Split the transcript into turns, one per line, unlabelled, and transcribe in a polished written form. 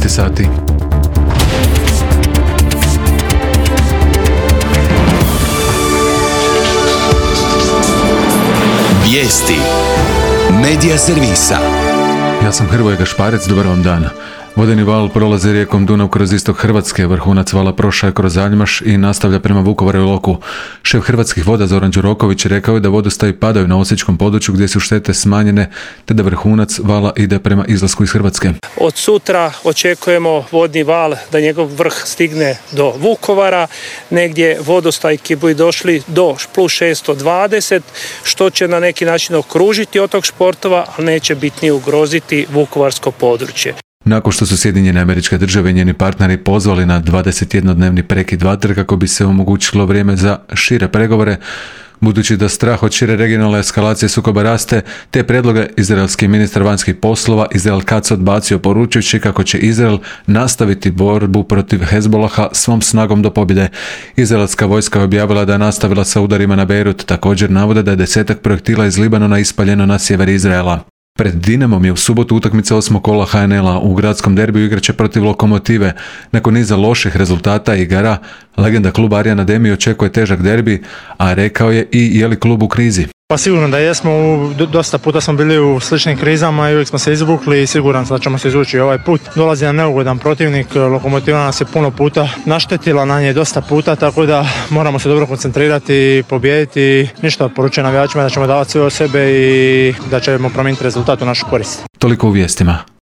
sati.
Vijesti Medija servisa.
Ja sam Hrvoje Gašparec, dobar vam dan. Vodeni val prolazi rijekom Dunav kroz istok Hrvatske, vrhunac vala prošao je kroz Aljmaš i nastavlja prema Vukovaru i Iloku. Šef Hrvatskih voda Zoran Đuroković rekao je da vodostaji padaju na osječkom području gdje su štete smanjene, te da vrhunac vala ide prema izlasku iz Hrvatske.
Od sutra očekujemo vodni val da njegov vrh stigne do Vukovara, negdje vodostajki bi došli do plus 620, što će na neki način okružiti otok Športova, ali neće bitnije ugroziti vukovarsko područje.
Nakon što su Sjedinjene Američke Države i njeni partneri pozvali na 21-dnevni prekid vatre kako bi se omogućilo vrijeme za šire pregovore, budući da strah od šire regionalne eskalacije sukoba raste, te predloge izraelski ministar vanjskih poslova Izrael Katz odbacio poručujući kako će Izrael nastaviti borbu protiv Hezbolaha svom snagom do pobjede. Izraelska vojska je objavila da je nastavila sa udarima na Beirut, također navode da je 10 projektila iz Libanona ispaljeno na sjever Izraela. Pred Dinamom je u subotu utakmica 8. kola HNL-a. U gradskom derbiju igraće protiv Lokomotive. Nakon niza loših rezultata i igara, legenda kluba Arjan Ademi očekuje težak derbi, a rekao je i je li klub u krizi.
Pa sigurno da jesmo, dosta puta smo bili u sličnim krizama i uvijek smo se izvukli i siguran sam da ćemo se izvući ovaj put. Dolazi nam neugodan protivnik, Lokomotiva nas je puno puta naštetila, na nje dosta puta, tako da moramo se dobro koncentrirati i pobijediti. Ništa, poručujem navijačima da ćemo davati sve od sebe i da ćemo promijeniti rezultat u našu korist.
Toliko u vijestima.